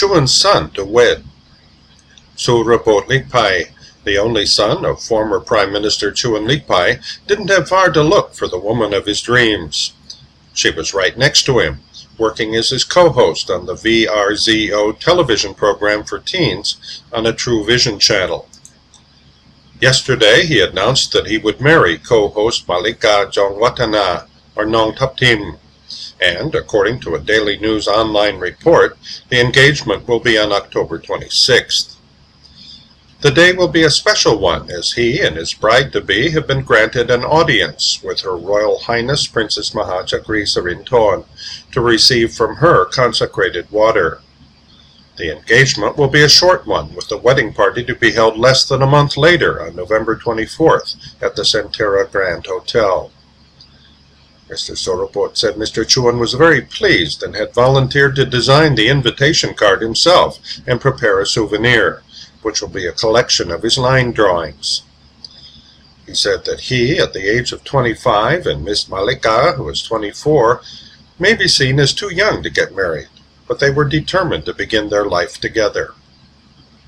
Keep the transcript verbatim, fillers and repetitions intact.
Chuan's son to wed. Suraport Likpai, the only son of former Prime Minister Chuan Likpai, didn't have far to look for the woman of his dreams. She was right next to him, working as his co-host on the V R Z O television program for teens on a True Vision channel. Yesterday he announced that he would marry co-host Malika Jongwatana, or Nong Taptim, and, according to a Daily News Online report, the engagement will be on October twenty-sixth. The day will be a special one, as he and his bride-to-be have been granted an audience with Her Royal Highness Princess Mahachakri Sarinthorn to receive from her consecrated water. The engagement will be a short one, with the wedding party to be held less than a month later on November twenty-fourth at the Centera Grand Hotel. Mister Suraport said Mister Chuan was very pleased and had volunteered to design the invitation card himself and prepare a souvenir, which will be a collection of his line drawings. He said that he, at the age of twenty-five, and Miss Malika, who is twenty-four, may be seen as too young to get married, but they were determined to begin their life together.